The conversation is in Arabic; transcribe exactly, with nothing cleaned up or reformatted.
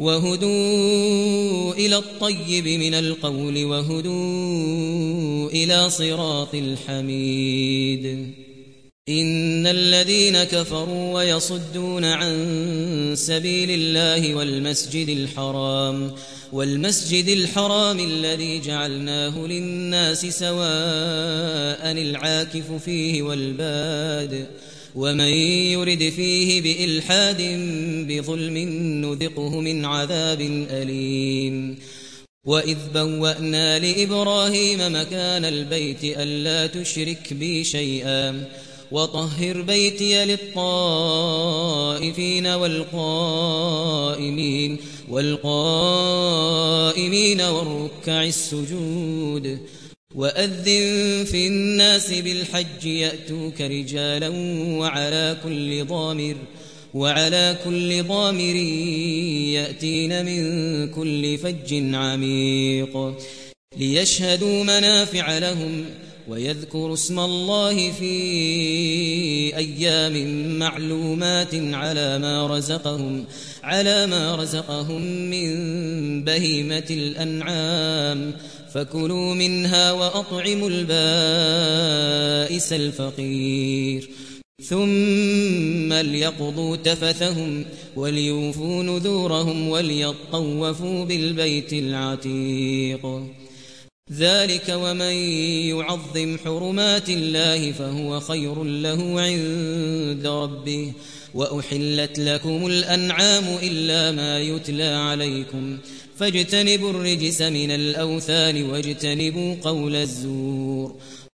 وهدوا إلى الطيب من القول وهدوا إلى صراط الحميد إن الذين كفروا ويصدون عن سبيل الله والمسجد الحرام والمسجد الحرام الذي جعلناه للناس سواء العاكف فيه والباد ومن يرد فيه بإلحاد بظلم نذقه من عذاب أليم وإذ بوأنا لإبراهيم مكان البيت ألا تشرك بي شيئا وطهر بيتي للطائفين والقائمين والقائمين والركع السجود وأذن في الناس بالحج يأتوك رجالا وعلى كل ضامر وعلى كل ضامر يأتين من كل فج عميق ليشهدوا منافع لهم ويذكروا اسم الله في أيام معلومات على ما رزقهم على ما رزقهم من بهيمة الأنعام فكلوا منها وأطعموا البائس الفقير ثم ليقضوا تفثهم وليوفوا نذورهم وليطوفوا بالبيت العتيق ذلك ومن يعظم حرمات الله فهو خير له عند ربه وأحلت لكم الأنعام إلا ما يتلى عليكم فاجتنبوا الرجس من الأوثان واجتنبوا قول الزور